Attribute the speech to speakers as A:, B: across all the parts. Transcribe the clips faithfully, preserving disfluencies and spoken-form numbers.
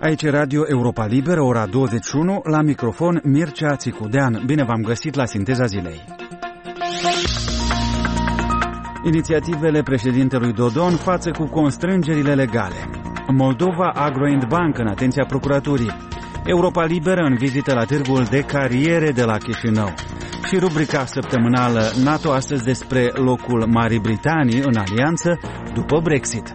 A: Aici e Radio Europa Liberă, ora douăzeci și unu, la microfon Mircea Țicudean. Bine v-am găsit la Sinteza Zilei. Inițiativele președintelui Dodon față cu constrângerile legale. Moldova Agro and Bank în atenția procuraturii. Europa Liberă în vizită la târgul de cariere de la Chișinău. Și rubrica săptămânală NATO astăzi despre locul Marii Britanii în alianță după Brexit.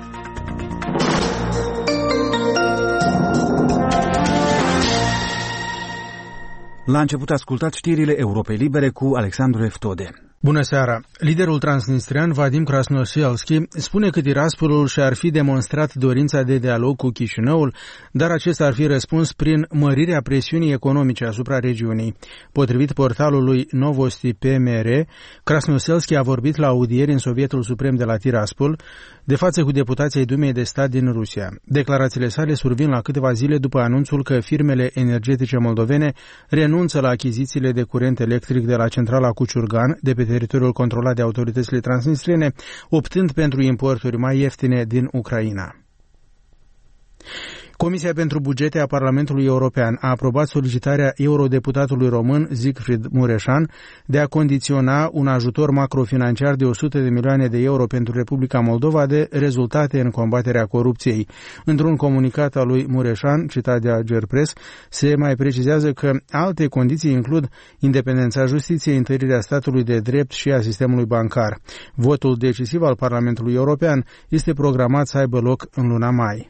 A: La început ascultați știrile Europei Libere cu Alexandru Eftode.
B: Bună seara! Liderul transnistrian Vadim Krasnoselski spune că Tiraspolul și-ar fi demonstrat dorința de dialog cu Chișinăul, dar acesta ar fi răspuns prin mărirea presiunii economice asupra regiunii. Potrivit portalului Novosti P M R, Krasnoselski a vorbit la audieri în Sovietul Suprem de la Tiraspol, de față cu deputații ai Dumei de Stat din Rusia. Declarațiile sale survin la câteva zile după anunțul că firmele energetice moldovene renunță la achizițiile de curent electric de la centrala Cuciurgan, de pe teritoriul controlat de autoritățile transnistriene, optând pentru importuri mai ieftine din Ucraina. Comisia pentru Bugete a Parlamentului European a aprobat solicitarea eurodeputatului român Siegfried Mureșan de a condiționa un ajutor macrofinanciar de o sută de milioane de euro pentru Republica Moldova de rezultate în combaterea corupției. Într-un comunicat al lui Mureșan, citat de Agerpres, se mai precizează că alte condiții includ independența justiției, întărirea statului de drept și a sistemului bancar. Votul decisiv al Parlamentului European este programat să aibă loc în luna mai.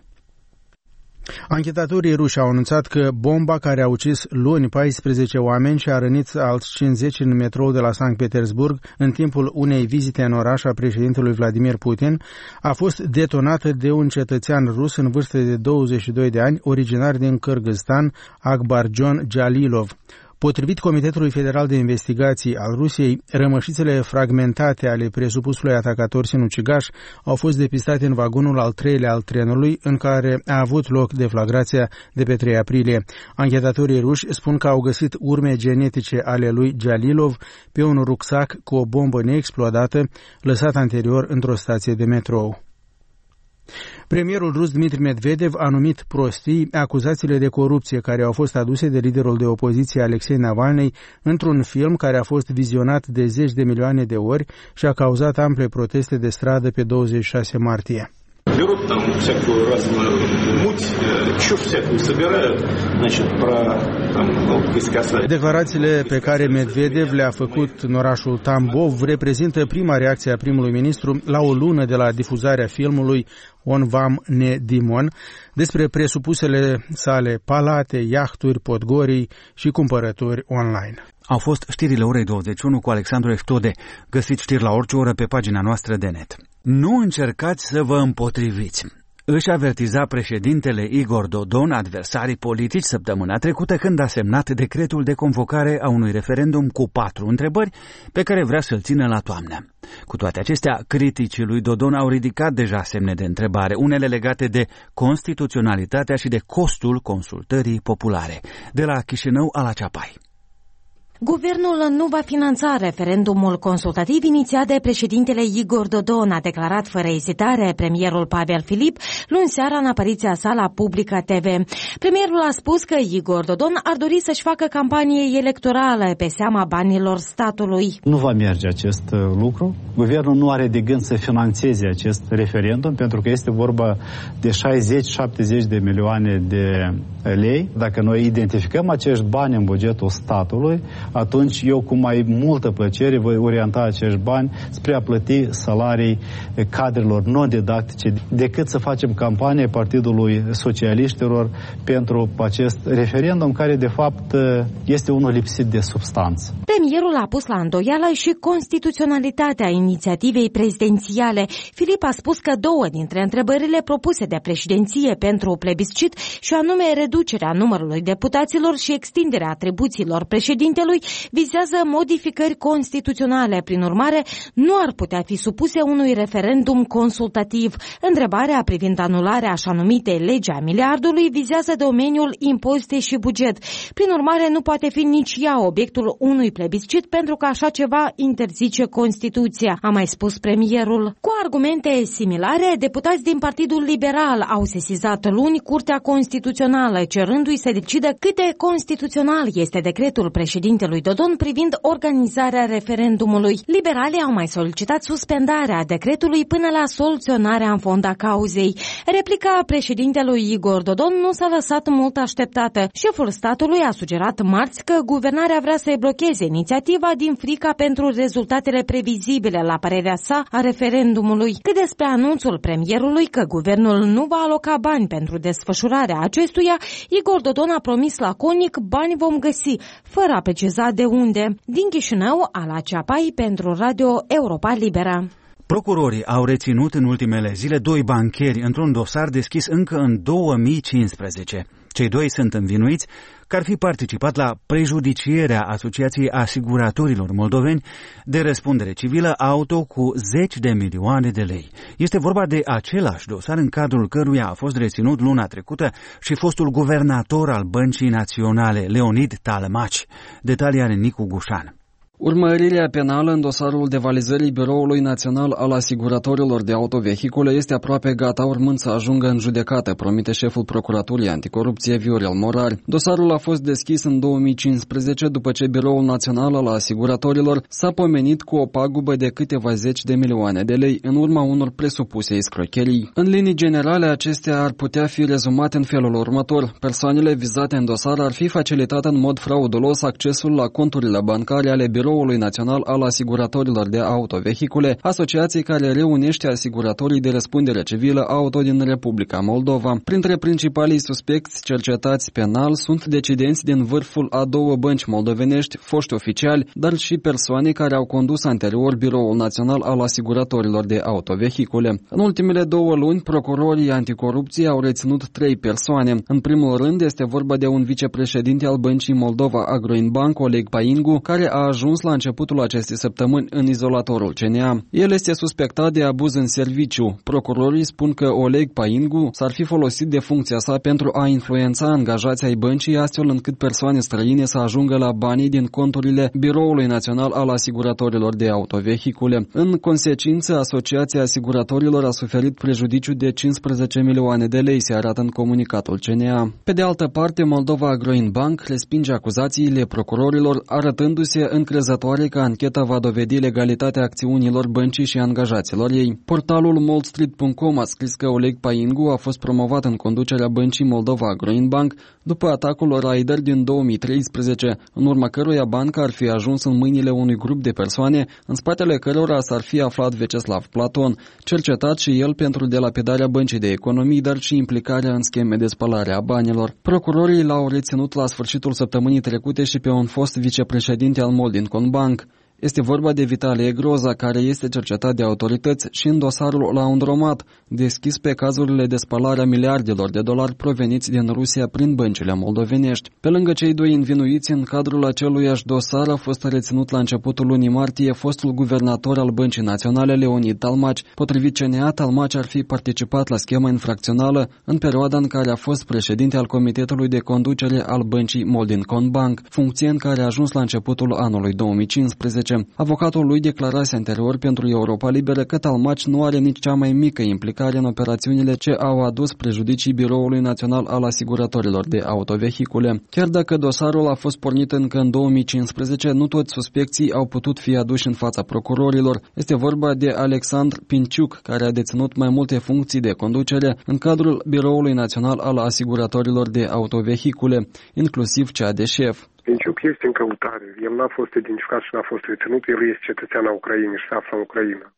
B: Anchetatorii ruși au anunțat că bomba care a ucis luni paisprezece oameni și a rănit alți cincizeci în metrou de la Sankt Petersburg în timpul unei vizite în oraș a președintelui Vladimir Putin a fost detonată de un cetățean rus în vârstă de douăzeci și doi de ani, originar din Kârgâzstan, Akbarjon Jalilov. Potrivit Comitetului Federal de Investigații al Rusiei, rămășițele fragmentate ale presupusului atacator sinucigaș au fost depistate în vagonul al treilea al trenului în care a avut loc deflagrația de pe trei aprilie. Anchetatorii ruși spun că au găsit urme genetice ale lui Jalilov pe un rucsac cu o bombă neexplodată lăsat anterior într-o stație de metrou. Premierul rus Dmitri Medvedev a numit prostii acuzațiile de corupție care au fost aduse de liderul de opoziție Alexei Navalny într-un film care a fost vizionat de zeci de milioane de ori și a cauzat ample proteste de stradă pe douăzeci și șase martie.
C: Берут там всякую разную муть, чушь всякую собирают, значит, про там, ну, искоса.
B: Declarațiile pe care Medvedev le-a făcut în orașul Tambov reprezintă prima reacție a primului ministru la o lună de la difuzarea filmului On Vam Ne Dimon despre presupusele sale palate, iahturi, podgorii și cumpărături online.
A: Au fost știrile orei douăzeci și unu cu Alexandru Eftode. Găsiți știri la orice oră pe pagina noastră de net. Nu încercați să vă împotriviți. Își avertiza președintele Igor Dodon adversarii politici săptămâna trecută când a semnat decretul de convocare a unui referendum cu patru întrebări pe care vrea să-l țină la toamnă. Cu toate acestea, criticii lui Dodon au ridicat deja semne de întrebare, unele legate de constituționalitatea și de costul consultării populare. De la Chișinău, Ala Ceapai.
D: Guvernul nu va finanța referendumul consultativ inițiat de președintele Igor Dodon, a declarat fără ezitare premierul Pavel Filip luni seara în apariția sa la Publica T V. Premierul a spus că Igor Dodon ar dori să-și facă campanie electorală pe seama banilor statului.
E: Nu va merge acest lucru. Guvernul nu are de gând să finanțeze acest referendum pentru că este vorba de șaizeci șaptezeci de milioane de lei. Dacă noi identificăm acești bani în bugetul statului, atunci eu cu mai multă plăcere voi orienta acești bani spre a plăti salarii cadrelor non-didactice, decât să facem campanie Partidului Socialiștilor pentru acest referendum, care de fapt este unul lipsit de substanță.
D: Premierul a pus la îndoială și constituționalitatea inițiativei prezidențiale. Filip a spus că două dintre întrebările propuse de președinție pentru plebiscit, și anume reducerea numărului deputaților și extinderea atribuțiilor președintelui, Parlamentului vizează modificări constituționale, prin urmare nu ar putea fi supuse unui referendum consultativ. Întrebarea privind anularea așa numitei lege a miliardului vizează domeniul impozite și buget. Prin urmare, nu poate fi nici ea obiectul unui plebiscit pentru că așa ceva interzice Constituția, a mai spus premierul. Cu argumente similare, deputați din Partidul Liberal au sesizat luni Curtea Constituțională, cerându-i să decidă cât de constituțional este decretul președintelui Dodon privind organizarea referendumului. Liberalii au mai solicitat suspendarea decretului până la soluționarea în fond a cauzei. Replica președintelui Igor Dodon nu s-a lăsat mult așteptată. Șeful statului a sugerat marți că guvernarea vrea să-i blocheze inițiativa din frica pentru rezultatele previzibile, la părerea sa, a referendumului. Cât despre anunțul premierului că guvernul nu va aloca bani pentru desfășurarea acestuia, Igor Dodon a promis laconic: bani vom găsi, fără a preciza de unde. Din Chișinău, Ala Ceapai pentru Radio Europa Liberă.
A: Procurorii au reținut în ultimele zile doi bancheri într-un dosar deschis încă în două mii cincisprezece. Cei doi sunt învinuiți că ar fi participat la prejudicierea Asociației Asiguratorilor Moldoveni de răspundere civilă auto cu zeci de milioane de lei. Este vorba de același dosar în cadrul căruia a fost reținut luna trecută și fostul guvernator al Băncii Naționale, Leonid Talmaci. Detalii are Nicu Gușan.
F: Urmărirea penală în dosarul devalizării Biroului Național al Asiguratorilor de Autovehicule este aproape gata, urmând să ajungă în judecată, promite șeful Procuraturii Anticorupție Viorel Morar. Dosarul a fost deschis în două mii cincisprezece după ce Biroul Național al Asiguratorilor s-a pomenit cu o pagubă de câteva zeci de milioane de lei în urma unor presupuse escrocherii. În linii generale, acestea ar putea fi rezumate în felul următor. Persoanele vizate în dosar ar fi facilitat în mod fraudulos accesul la conturile bancare ale Biroului Național al Asiguratorilor de Autovehicule, asociații care reunește asiguratorii de răspundere civilă auto din Republica Moldova. Printre principalii suspecți cercetați penal sunt decidenți din vârful a două bănci moldovenești, foști oficiali, dar și persoane care au condus anterior Biroul Național al Asiguratorilor de Autovehicule. În ultimele două luni, procurorii anticorupție au reținut trei persoane. În primul rând este vorba de un vicepreședinte al Băncii Moldova Agroinbank, Oleg Paingu, care a ajuns la începutul acestei săptămâni în izolatorul C N A. El este suspectat de abuz în serviciu. Procurorii spun că Oleg Paingu s-ar fi folosit de funcția sa pentru a influența angajații ai băncii, astfel încât persoane străine să ajungă la banii din conturile Biroului Național al Asiguratorilor de Autovehicule. În consecință, Asociația Asiguratorilor a suferit prejudiciu de cincisprezece milioane de lei, se arată în comunicatul C N A. Pe de altă parte, Moldova Agroinbank respinge acuzațiile procurorilor, arătându-se încrezătoare că ancheta va dovedi legalitatea acțiunilor băncii și angajaților ei. Portalul moldstreet punct com a scris că Oleg Paingu a fost promovat în conducerea Băncii Moldova Agroinbank după atacul Raider din două mii treisprezece, în urma căruia banca ar fi ajuns în mâinile unui grup de persoane, în spatele cărora s-ar fi aflat Veceslav Platon, cercetat și el pentru delapidarea Băncii de Economii, dar și implicarea în scheme de spălare a banilor. Procurorii l-au reținut la sfârșitul săptămânii trecute și pe un fost vicepreședinte al Moldinconbank. Este vorba de Vitalie Groza, care este cercetat de autorități și în dosarul Laundromat, deschis pe cazurile de spălare a miliardelor de dolari proveniți din Rusia prin băncile moldovenești. Pe lângă cei doi învinuiți, în cadrul aceluiași dosar a fost reținut la începutul lunii martie fostul guvernator al Băncii Naționale, Leonid Talmaci. Potrivit C N A, Talmaci ar fi participat la schema infracțională în perioada în care a fost președinte al Comitetului de Conducere al Băncii Moldinconbank, funcție în care a ajuns la începutul anului două mii cincisprezece. Avocatul lui declarase anterior pentru Europa Liberă că Talmaci nu are nici cea mai mică implicare în operațiunile ce au adus prejudicii Biroului Național al Asiguratorilor de Autovehicule. Chiar dacă dosarul a fost pornit încă în două mii cincisprezece, nu toți suspecții au putut fi aduși în fața procurorilor. Este vorba de Alexandru Pinciuc, care a deținut mai multe funcții de conducere în cadrul Biroului Național al Asiguratorilor de Autovehicule, inclusiv cea de șef.
G: Pinciuc este în căutare. El n-a fost identificat și n-a fost reținut. El este cetățean al Ucrainei și se află în Ucraina.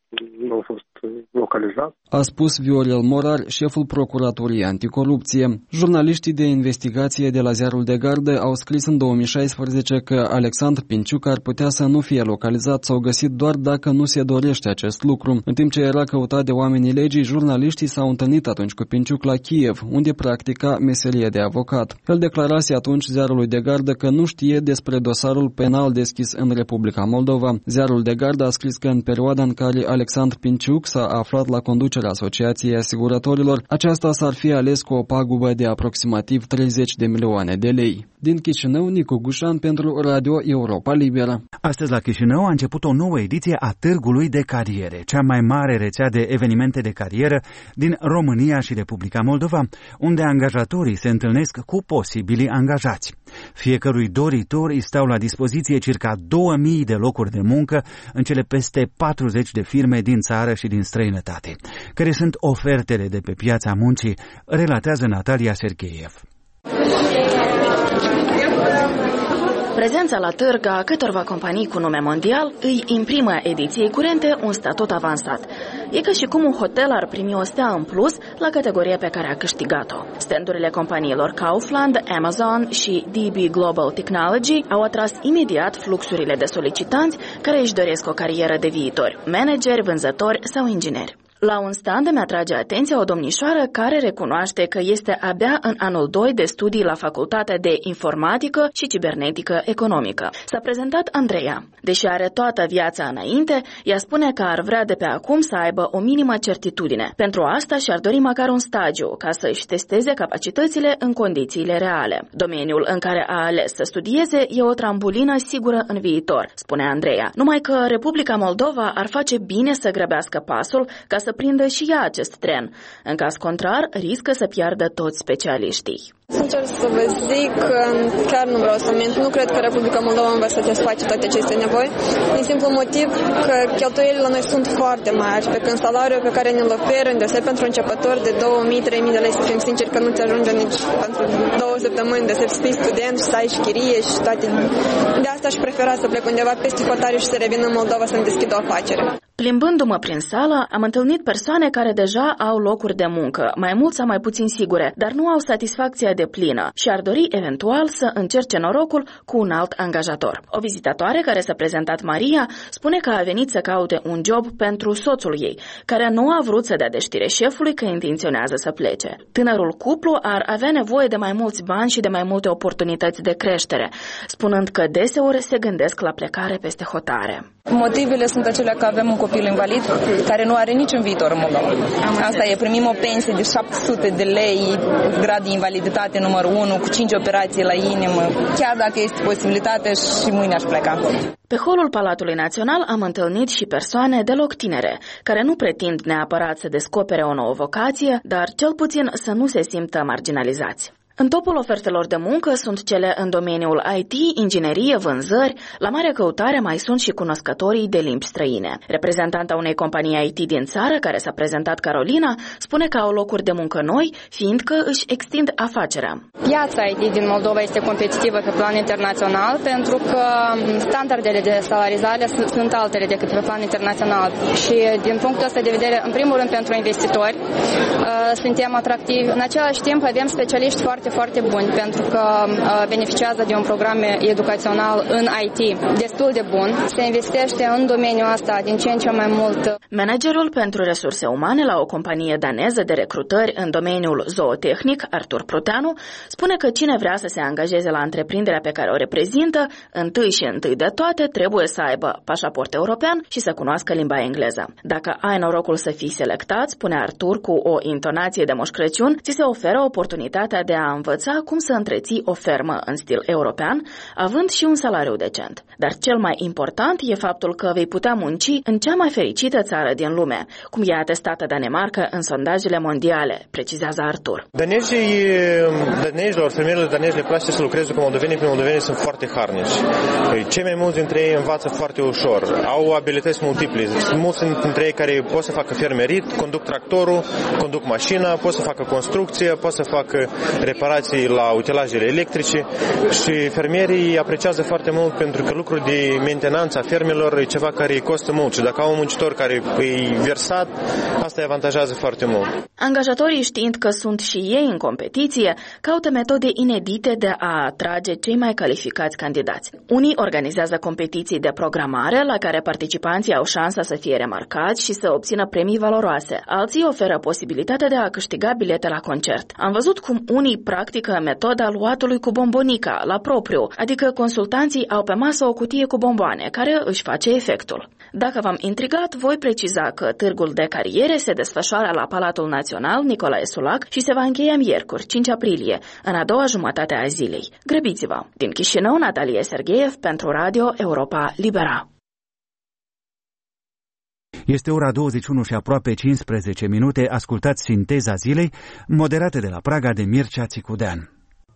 G: nu au fost localizat.
F: A spus Viorel Morar, șeful Procuraturii Anticorupție. Jurnaliștii de investigație de la Ziarul de Gardă au scris în două mii șaisprezece că Alexandru Pinciuc ar putea să nu fie localizat sau găsit doar dacă nu se dorește acest lucru. În timp ce era căutat de oamenii legii, jurnaliștii s-au întâlnit atunci cu Pinciuc la Kiev, unde practica meserie de avocat. El declarase atunci Ziarului de Gardă că nu știe despre dosarul penal deschis în Republica Moldova. Ziarul de Gardă a scris că în perioada în care Alexandru Pinciuc s-a aflat la conducerea Asociației Asiguratorilor, aceasta s-ar fi ales cu o pagubă de aproximativ treizeci de milioane de lei. Din Chișinău, Nicu Gușan pentru Radio Europa Liberă.
A: Astăzi la Chișinău a început o nouă ediție a Târgului de Cariere, cea mai mare rețea de evenimente de carieră din România și Republica Moldova, unde angajatorii se întâlnesc cu posibilii angajați. Fiecărui doritor îi stau la dispoziție circa două mii de locuri de muncă în cele peste patruzeci de firme din țară și din străinătate. Care sunt ofertele de pe piața muncii, relatează Natalia Sergeiev.
H: Prezența la târg a câtorva companii cu nume mondial îi imprimă ediției curente un statut avansat. E ca și cum un hotel ar primi o stea în plus la categoria pe care a câștigat-o. Standurile companiilor Kaufland, Amazon și D B Global Technology au atras imediat fluxurile de solicitanți care își doresc o carieră de viitori, manageri, vânzători sau ingineri. La un stand îmi atrage atenția o domnișoară care recunoaște că este abia în anul doi de studii la Facultatea de Informatică și Cibernetică Economică. S-a prezentat Andreea. Deși are toată viața înainte, ea spune că ar vrea de pe acum să aibă o minimă certitudine. Pentru asta și-ar dori măcar un stagiu, ca să își testeze capacitățile în condițiile reale. Domeniul în care a ales să studieze e o trambulină sigură în viitor, spune Andreea. Numai că Republica Moldova ar face bine să grăbească pasul ca să să prindă și ea acest tren. În caz contrar, riscă să piardă toți specialiștii.
I: Sincer să vă zic, chiar nu vreau să mint, nu cred că Republica Moldova îmi va satisface toate aceste nevoi, din simplu motiv că cheltuielile la noi sunt foarte mari, pe când salariul pe care ne-l oferă, îndeoseb pentru începători de două mii trei mii de lei, să fim sinceri că nu ți ajunge nici pentru două săptămâni, îndeoseb să fii student și să ai și chirie și toate. De asta aș prefera să plec undeva peste hotare și să revin în Moldova să-mi deschid o afacere.
H: Plimbându-mă prin sală, am întâlnit persoane care deja au locuri de muncă, mai mult sau mai puțin sigure, dar nu au satisfacția deplină și ar dori eventual să încerce norocul cu un alt angajator. O vizitatoare care s-a prezentat Maria spune că a venit să caute un job pentru soțul ei, care nu a vrut să dea de știre șefului că intenționează să plece. Tânărul cuplu ar avea nevoie de mai mulți bani și de mai multe oportunități de creștere, spunând că deseori se gândesc la plecare peste hotare.
J: Motivele sunt acelea că avem un copil invalid care nu are niciun viitor în Moldova. Asta e, primim o pensie de șapte sute de lei, grad de invaliditate numărul unu, cu cinci operații la inimă. Chiar dacă este posibilitate, și mâine aș pleca.
H: Pe holul Palatului Național am întâlnit și persoane deloc tinere, care nu pretind neapărat să descopere o nouă vocație, dar cel puțin să nu se simtă marginalizați. În topul ofertelor de muncă sunt cele în domeniul I T, inginerie, vânzări. La mare căutare mai sunt și cunoscătorii de limbi străine. Reprezentanta unei companii I T din țară, care s-a prezentat, Carolina, spune că au locuri de muncă noi, fiindcă își extind afacerea.
I: Piața I T din Moldova este competitivă pe plan internațional, pentru că standardele de salarizare sunt altele decât pe plan internațional. Și din punctul ăsta de vedere, în primul rând pentru investitori, suntem atractivi. În același timp avem specialiști foarte foarte buni, pentru că uh, beneficiază de un program educațional în I T destul de bun. Se investește în domeniul ăsta din ce în ce mai mult.
H: Managerul pentru resurse umane la o companie daneză de recrutări în domeniul zootehnic, Artur Pruteanu, spune că cine vrea să se angajeze la întreprinderea pe care o reprezintă, întâi și întâi de toate trebuie să aibă pașaport european și să cunoască limba engleză. Dacă ai norocul să fii selectat, spune Artur cu o intonație de Moș Crăciun, ți se oferă oportunitatea de a învăța cum să întreții o fermă în stil european, având și un salariu decent. Dar cel mai important e faptul că vei putea munci în cea mai fericită țară din lume, cum e atestată Danemarca în sondajele mondiale, precizează Artur.
K: Danezii, danezilor, fermierilor danezi le place să lucreze cu moldovenii, pentru moldovenii sunt foarte harnici. Cei mai mulți dintre ei învață foarte ușor, au abilități multiple. Sunt mulți dintre ei care pot să facă fermerit, conduc tractorul, conduc mașina, pot să facă construcție, pot să facă reparații reparații la utilajele electrice și fermierii apreciază foarte mult pentru că lucrul de mentenanță a fermelor e ceva care îi costă mult și dacă au un muncitor care e versat, asta îi avantajează foarte mult.
H: Angajatorii, știind că sunt și ei în competiție, caută metode inedite de a atrage cei mai calificați candidați. Unii organizează competiții de programare la care participanții au șansa să fie remarcați și să obțină premii valoroase. Alții oferă posibilitatea de a câștiga bilete la concert. Am văzut cum unii practică metoda luatului cu bombonica, la propriu, adică consultanții au pe masă o cutie cu bomboane, care își face efectul. Dacă v-am intrigat, voi preciza că târgul de cariere se desfășoară la Palatul Național Nicolae Sulac și se va încheia miercuri, cinci aprilie, în a doua jumătate a zilei. Grăbiți-vă! Din Chișinău, Natalie Sergeev pentru Radio Europa Libera.
A: Este ora douăzeci și unu și aproape cincisprezece minute. Ascultați Sinteza zilei, moderată de la Praga de Mircea Țicudean.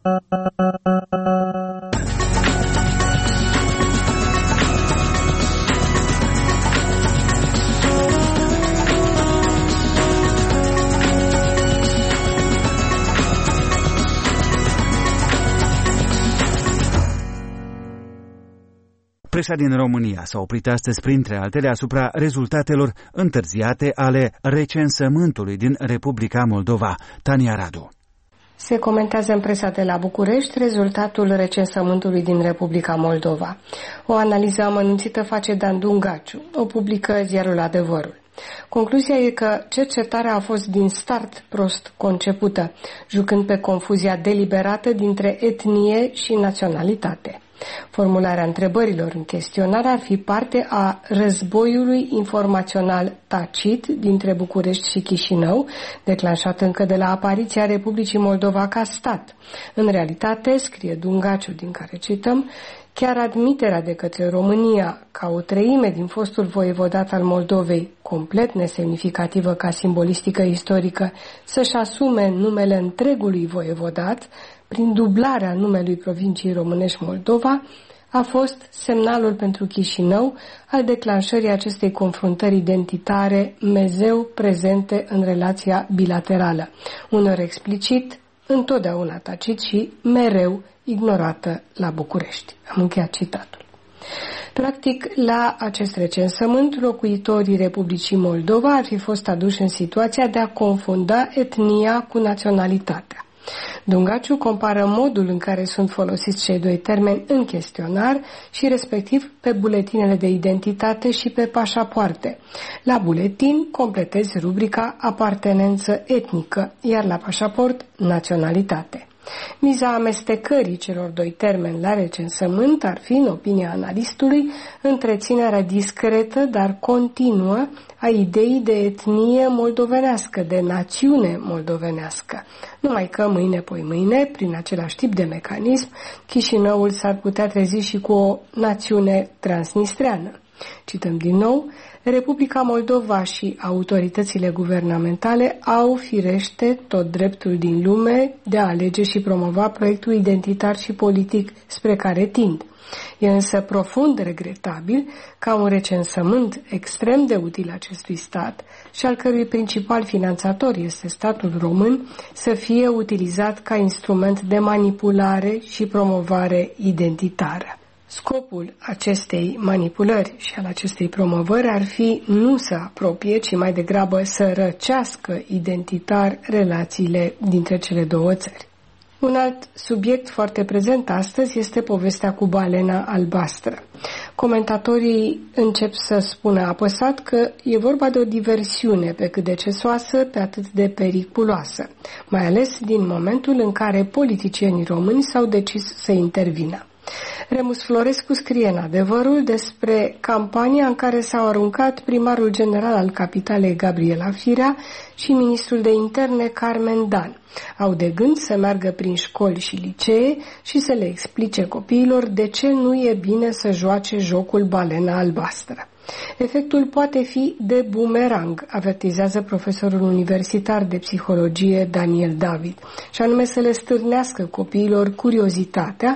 A: Presa din România s-a oprit astăzi, printre altele, asupra rezultatelor întârziate ale recensământului din Republica Moldova. Tania Radu.
L: Se comentează în presa de la București rezultatul recensământului din Republica Moldova. O analiză amănunțită face Dan Dungaciu, o publică ziarul Adevărul. Concluzia e că cercetarea a fost din start prost concepută, jucând pe confuzia deliberată dintre etnie și naționalitate. Formularea întrebărilor în chestionar ar fi parte a războiului informațional tacit dintre București și Chișinău, declanșat încă de la apariția Republicii Moldova ca stat. În realitate, scrie Dungaciu, din care cităm, chiar admiterea de către România ca o treime din fostul voievodat al Moldovei, complet nesemnificativă ca simbolistică istorică, să-și asume numele întregului voievodat, prin dublarea numelui provinciei românești Moldova, a fost semnalul pentru Chișinău al declanșării acestei confruntări identitare mezeu prezente în relația bilaterală, unor explicit, întotdeauna tacit și mereu ignorată la București. Am încheiat citatul. Practic, la acest recensământ, locuitorii Republicii Moldova ar fi fost aduși în situația de a confunda etnia cu naționalitatea. Dungaciu compară modul în care sunt folosiți cei doi termeni în chestionar și respectiv pe buletinele de identitate și pe pașapoarte. La buletin completezi rubrica apartenență etnică, iar la pașaport naționalitate. Miza amestecării celor doi termeni la recensământ ar fi, în opinia analistului, întreținerea discretă, dar continuă a ideii de etnie moldovenească, de națiune moldovenească. Numai că mâine, poi mâine, prin același tip de mecanism, Chișinăul s-ar putea trezi și cu o națiune transnistreană. Cităm din nou, Republica Moldova și autoritățile guvernamentale au firește tot dreptul din lume de a alege și promova proiectul identitar și politic spre care tind. E însă profund regretabil ca un recensământ extrem de util acestui stat și al cărui principal finanțator este statul român să fie utilizat ca instrument de manipulare și promovare identitară. Scopul acestei manipulări și al acestei promovări ar fi nu să apropie, ci mai degrabă să răcească identitar relațiile dintre cele două țări. Un alt subiect foarte prezent astăzi este povestea cu balena albastră. Comentatorii încep să spună apăsat că e vorba de o diversiune pe cât de cesoasă, pe atât de periculoasă, mai ales din momentul în care politicienii români s-au decis să intervină. Remus Florescu scrie în Adevărul despre campania în care s-au aruncat primarul general al capitalei Gabriela Firea și ministrul de interne Carmen Dan. Au de gând să meargă prin școli și licee și să le explice copiilor de ce nu e bine să joace jocul balena albastră. Efectul poate fi de bumerang, avertizează profesorul universitar de psihologie Daniel David, și anume să le stârnească copiilor curiozitatea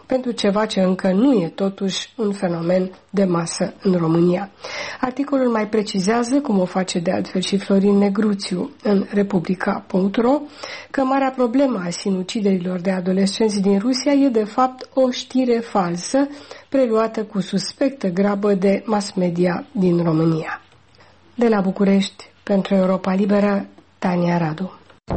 L: pentru ceva ce încă nu e totuși un fenomen de masă în România. Articolul mai precizează, cum o face de altfel și Florin Negruțiu în Republica punct ro, că marea problemă a sinuciderilor de adolescenți din Rusia e de fapt o știre falsă, preluată cu suspectă grabă de mass media din România. De la București, pentru Europa Liberă, Tania Radu.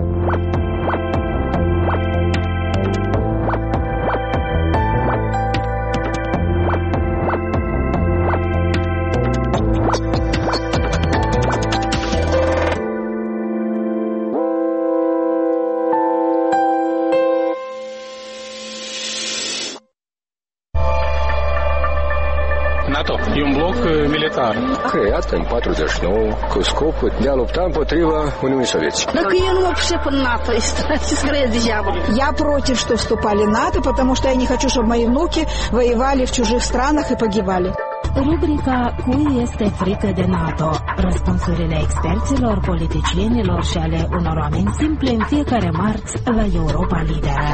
M: NATO e un bloc militar
N: creat în patruzeci și nouă cu scopul de a lupta împotriva Uniunii Sovietice.
O: Dacă eu nu вообще în NATO, ce скрыть degeaba. Я против, что вступали в НАТО, потому что я не хочу, чтобы мои внуки воевали в чужих странах и погибали.
P: Rubrica Cui este frică de NATO? Răspunsurile experților, politicienilor și ale unor oameni simple în fiecare marți la Europa Liberă.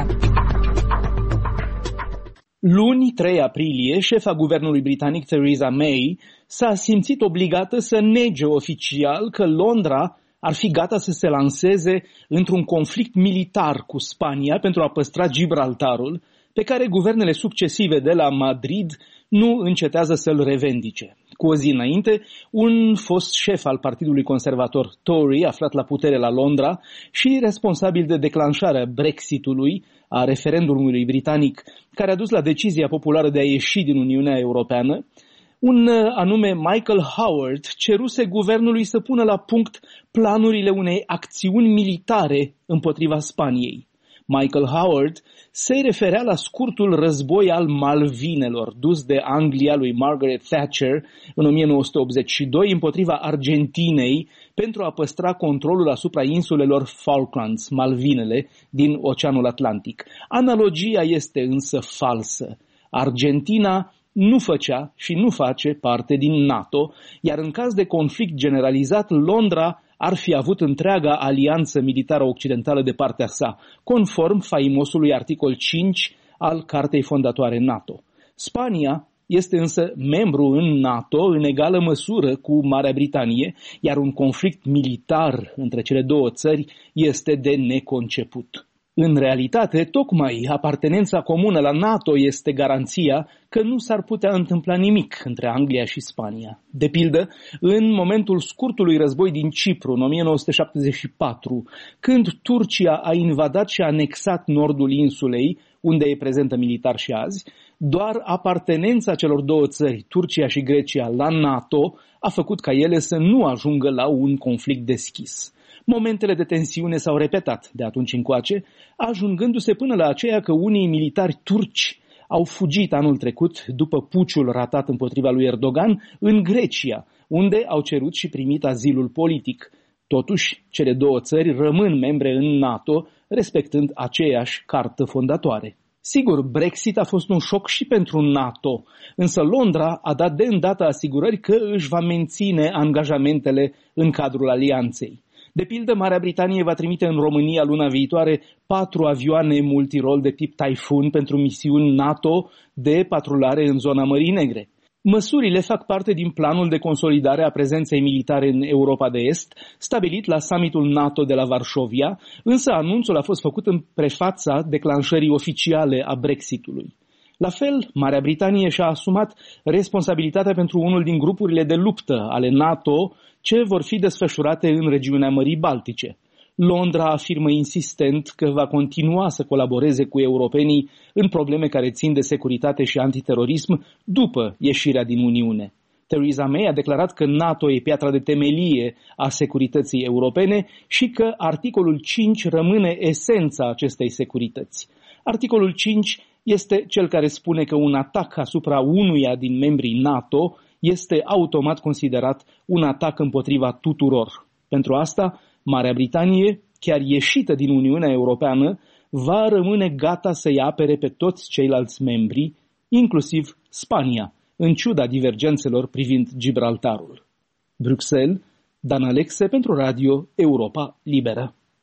Q: Luni, trei aprilie, șefa guvernului britanic Theresa May s-a simțit obligată să nege oficial că Londra ar fi gata să se lanseze într-un conflict militar cu Spania pentru a păstra Gibraltarul, pe care guvernele succesive de la Madrid nu încetează să-l revendice. Cu o zi înainte, un fost șef al Partidului Conservator Tory, aflat la putere la Londra și responsabil de declanșarea Brexitului, a referendumului britanic, care a dus la decizia populară de a ieși din Uniunea Europeană, un anume Michael Howard ceruse guvernului să pună la punct planurile unei acțiuni militare împotriva Spaniei. Michael Howard se referea la scurtul război al Malvinelor, dus de Anglia lui Margaret Thatcher în o mie nouă sute optzeci și doi împotriva Argentinei pentru a păstra controlul asupra insulelor Falklands, Malvinele, din Oceanul Atlantic. Analogia este însă falsă. Argentina nu făcea și nu face parte din NATO, iar în caz de conflict generalizat, Londra ar fi avut întreaga alianță militară occidentală de partea sa, conform faimosului articol cinci al Cartei Fondatoare NATO. Spania este însă membru în NATO în egală măsură cu Marea Britanie, iar un conflict militar între cele două țări este de neconceput. În realitate, tocmai apartenența comună la NATO este garanția că nu s-ar putea întâmpla nimic între Anglia și Spania. De pildă, în momentul scurtului război din Cipru, în o mie nouă sute șaptezeci și patru, când Turcia a invadat și a anexat nordul insulei, unde e prezentă militar și azi, doar apartenența celor două țări, Turcia și Grecia, la NATO, a făcut ca ele să nu ajungă la un conflict deschis. Momentele de tensiune s-au repetat de atunci încoace, ajungându-se până la aceea că unii militari turci au fugit anul trecut după puciul ratat împotriva lui Erdogan în Grecia, unde au cerut și primit azilul politic. Totuși, cele două țări rămân membre în NATO, respectând aceeași cartă fondatoare. Sigur, Brexit a fost un șoc și pentru NATO, însă Londra a dat de îndată asigurări că își va menține angajamentele în cadrul alianței. De pildă, Marea Britanie va trimite în România luna viitoare patru avioane multirol de tip Typhoon pentru misiuni NATO de patrulare în zona Mării Negre. Măsurile fac parte din planul de consolidare a prezenței militare în Europa de Est, stabilit la summitul NATO de la Varșovia, însă anunțul a fost făcut în prefața declanșării oficiale a Brexitului. La fel, Marea Britanie și-a asumat responsabilitatea pentru unul din grupurile de luptă ale NATO ce vor fi desfășurate în regiunea Mării Baltice. Londra afirmă insistent că va continua să colaboreze cu europenii în probleme care țin de securitate și antiterorism după ieșirea din Uniune. Theresa May a declarat că NATO e piatra de temelie a securității europene și că articolul cinci rămâne esența acestei securități. Articolul cinci este cel care spune că un atac asupra unuia din membrii NATO este automat considerat un atac împotriva tuturor. Pentru asta, Marea Britanie, chiar ieșită din Uniunea Europeană, va rămâne gata să-i apere pe toți ceilalți membri, inclusiv Spania, în ciuda divergențelor privind Gibraltarul. Bruxelles, Dan Alexe pentru Radio Europa Liberă.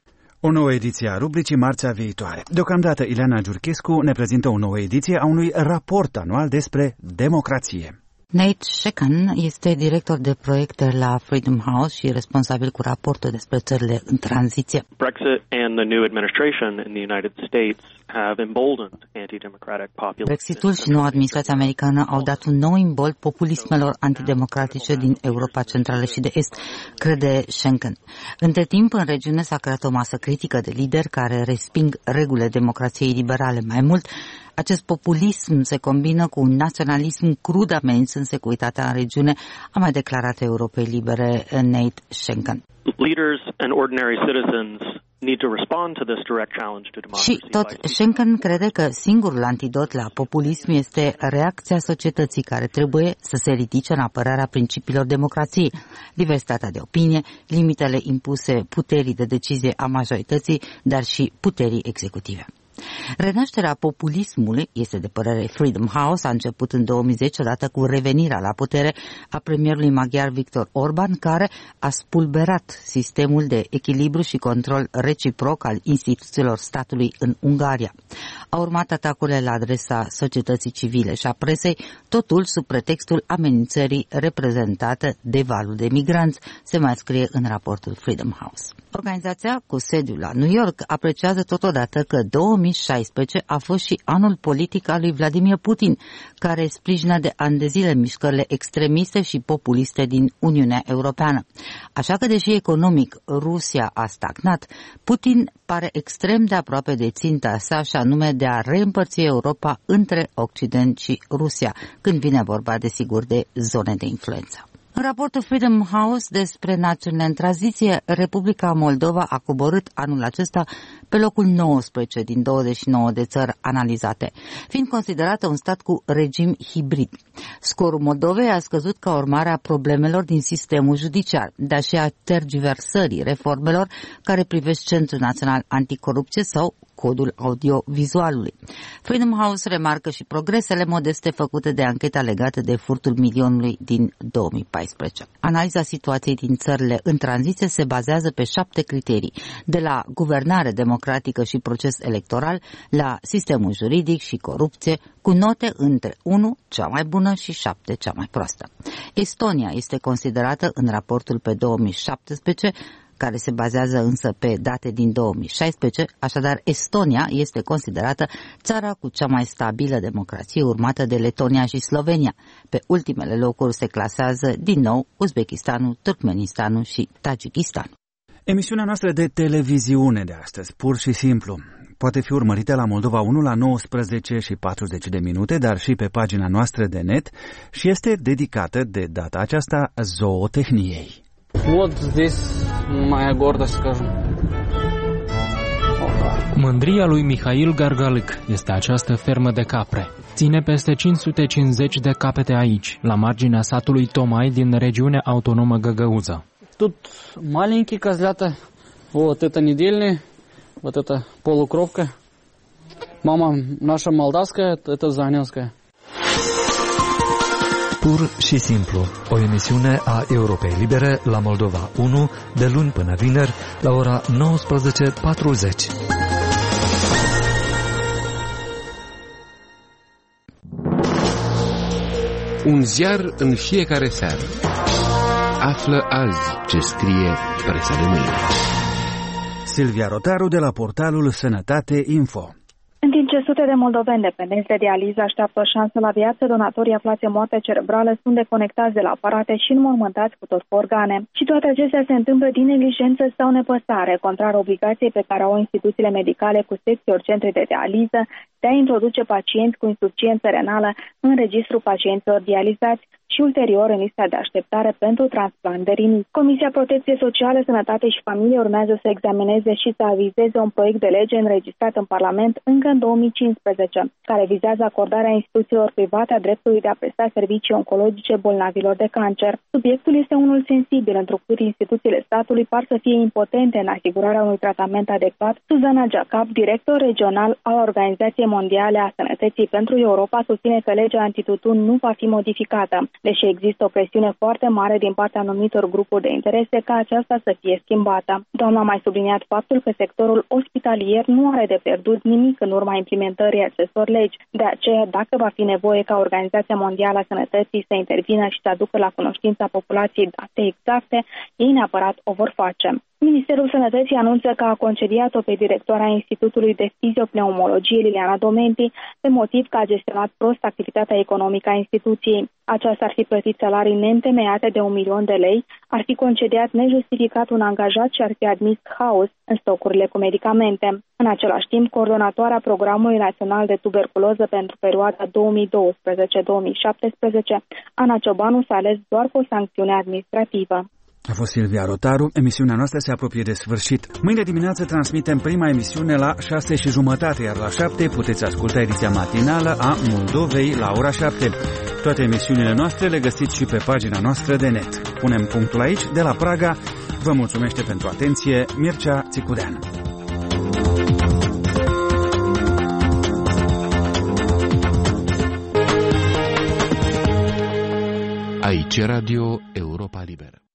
A: O nouă ediție a rubricii marțea viitoare. Deocamdată Ileana Giurchescu ne prezintă o nouă ediție a unui raport anual despre democrație.
R: Nate Shekan este director de proiecte la Freedom House și responsabil cu raportul despre țările în tranziție.
S: Brexit and the new administration in the United States have emboldened anti-democratic populism.
R: Brexitul și noua administrație americană au dat un nou imbold populismelor antidemocratice din Europa Centrală și de Est, crede Shekan. Între timp, în regiune s-a creat o masă critică de lideri care resping regulile democrației liberale. Mai mult, acest populism se combină cu un naționalism crud amens în securitatea în regiune, a mai declarat Europei Libere Nate Shekan.
S: Leaders and ordinary citizens need to respond to this direct challenge to democracy.
R: Și tot Shekan crede că singurul antidot la populism este reacția societății care trebuie să se ridice în apărarea principiilor democrației, diversitatea de opinie, limitele impuse puterii de decizie a majorității, dar și puterii executive. Renașterea populismului, este de părere Freedom House, a început în două mii zece odată cu revenirea la putere a premierului maghiar Viktor Orban, care a spulberat sistemul de echilibru și control reciproc al instituțiilor statului în Ungaria. Au urmat atacurile la adresa societății civile și a presei, totul sub pretextul amenințării reprezentate de valul de migranți, se mai scrie în raportul Freedom House. Organizația, cu sediul la New York, apreciază totodată că două mii șaisprezece a fost și anul politic al lui Vladimir Putin, care sprijină de ani de zile mișcările extremiste și populiste din Uniunea Europeană. Așa că, deși economic Rusia a stagnat, Putin pare extrem de aproape de ținta sa, și anume de a reîmpărți Europa între Occident și Rusia, când vine vorba, desigur, de zone de influență. În raportul Freedom House despre națiunile în tranziție, Republica Moldova a coborât anul acesta pe locul nouăsprezece din douăzeci și nouă de țări analizate, fiind considerată un stat cu regim hibrid. Scorul Moldovei a scăzut ca urmare a problemelor din sistemul judiciar, dar și a tergiversării reformelor care privesc Centrul Național Anticorupție sau codul audiovizualului. Freedom House remarcă și progresele modeste făcute de ancheta legată de furtul milionului din două mii paisprezece. Analiza situației din țările în tranziție se bazează pe șapte criterii, de la guvernare democratică și proces electoral, la sistemul juridic și corupție, cu note între unu, cea mai bună, și șapte, cea mai proastă. Estonia este considerată în raportul pe două mii șaptesprezece, care se bazează însă pe date din două mii șaisprezece, așadar Estonia este considerată țara cu cea mai stabilă democrație, urmată de Letonia și Slovenia. Pe ultimele locuri se clasează din nou Uzbekistanul, Turkmenistanul și Tajikistanul.
A: Emisiunea noastră de televiziune de astăzi, pur și simplu, poate fi urmărită la Moldova unu la nouăsprezece și patruzeci de minute, dar și pe pagina noastră de net, și este dedicată de data aceasta zootehniei.
T: Вот здесь моя гордость, скажем.
U: Mândria lui Mihail Gargalic este această fermă de capre. Ține peste cinci sute cincizeci de capete aici, la marginea satului Tomai din regiunea autonomă Găgăuza.
T: Тут маленькие козлята, вот это недельные, вот это полукровка. Мама наша молдавская, это занинская.
V: Pur și simplu, o emisiune a Europei Libere la Moldova unu, de luni până vineri, la ora nouăsprezece patruzeci.
W: Un ziar în fiecare seară. Află azi ce scrie presa de mâine.
A: Silvia Rotaru de la portalul Sănătate Info.
X: În timp ce sute de moldoveni dependenți de dializă așteaptă o șansă la viață, donatorii aflați în moarte cerebrală sunt deconectați de la aparate și înmormântați cu tot cu organe. Și toate acestea se întâmplă din neglijență sau nepăsare, contrar obligației pe care au instituțiile medicale cu secții ori centre de dializă de a introduce pacienți cu insuficiență renală în registrul pacienților dializați și ulterior în lista de așteptare pentru transplant de rinichi. Comisia Protecție Socială, Sănătate și Familie urmează să examineze și să avizeze un proiect de lege înregistrat în Parlament încă în două mii cincisprezece, care vizează acordarea instituțiilor private a dreptului de a presta servicii oncologice bolnavilor de cancer. Subiectul este unul sensibil, întrucât instituțiile statului par să fie impotente în asigurarea unui tratament adecvat. Suzana Giacab, director regional al Organizației Mondiale a Sănătății pentru Europa, susține că legea antitutun nu va fi modificată, deși există o presiune foarte mare din partea anumitor grupuri de interese ca aceasta să fie schimbată. Doamna a mai subliniat faptul că sectorul ospitalier nu are de pierdut nimic în urma implementării acestor legi. De aceea, dacă va fi nevoie ca Organizația Mondială a Sănătății să intervină și să aducă la cunoștința populației date exacte, ei neapărat o vor face. Ministerul Sănătății anunță că a concediat-o pe directoarea Institutului de Fiziopneumologie, Liliana Domenti, pe motiv că a gestionat prost activitatea economică a instituției. Aceasta ar fi plătit salarii neîntemeiate de un milion de lei, ar fi concediat nejustificat un angajat și ar fi admis haos în stocurile cu medicamente. În același timp, coordonatoarea Programului Național de Tuberculoză pentru perioada două mii douăsprezece două mii șaptesprezece, Ana Ciobanu, s-a ales doar cu o sancțiune administrativă.
A: A fost Silvia Rotaru. Emisiunea noastră se apropie de sfârșit. Mâine dimineață transmitem prima emisiune la șase și jumătate, iar la șapte puteți asculta ediția matinală a Moldovei la ora șapte. Toate emisiunile noastre le găsiți și pe pagina noastră de net. Punem punctul aici. De la Praga vă mulțumește pentru atenție Mircea Țicudean.
W: Aici Radio Europa Liberă.